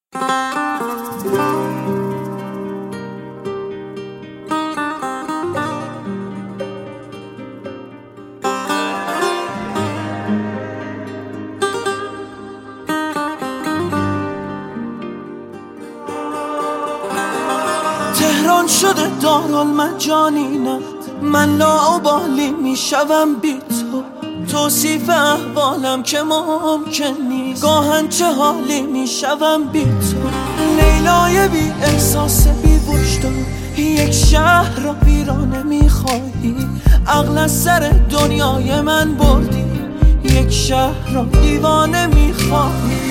تهران شده دارالمجانینم، من لاابالی میشوم بی تو. توصیف احوالم که ممکن نیست، گاهن چه حالی میشوم بی تو. لیلای بی احساس بی وجدان، یک شهر را ویرانه میخواهی. عقل از سر دنیای من بردی، یک شهر را دیوانه میخواهی.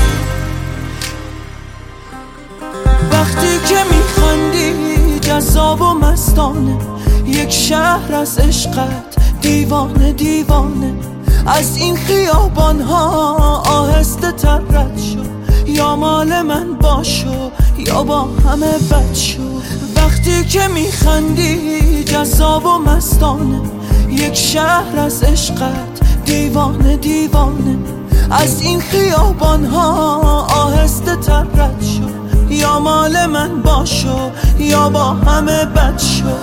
وقتی که میخندی جذاب و مستانه، یک شهر از عشقت دیوانه دیوانه. از این خیابان ها آهسته تر رد شو، یا مال من باشو یا با همه بد شو. وقتی که میخندی جذاب و مستانه، یک شهر از عشقت دیوانه دیوانه. از این خیابان ها آهسته تر رد شو، یا مال من باشو یا با همه بد شو.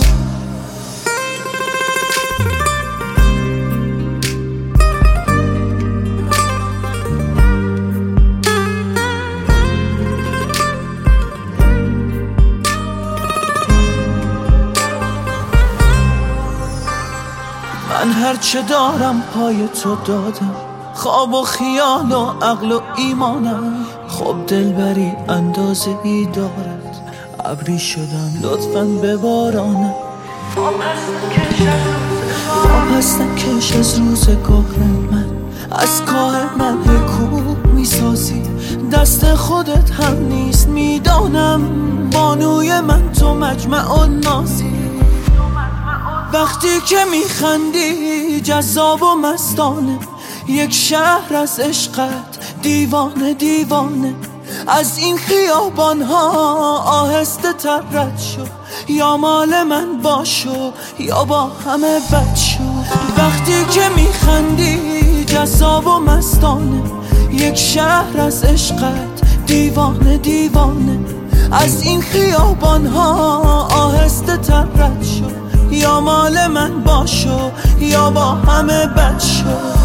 من هرچه دارم پای تو دادم، خواب و خیال و عقل و ایمانم. خب دلبری اندازه ای دارد، ابری شدم لطفاً ببارانم. پس نکش از روزگار من، از کاه من رکوب میسازی. دست خودت هم نیست میدانم، بانوی من تو مجمع و نازی. وقتی که میخندی جذاب و مستانه، یک شهر از عشقت دیوانه دیوانه. از این خیابان ها آهسته تر رد شو، یا مال من باشو یا با همه بد شو. وقتی که میخندی جذاب و مستانه، یک شهر از عشقت دیوانه دیوانه. از این خیابان ها آهسته تر رد شو، یا مال من باشو یا با همه بد شو.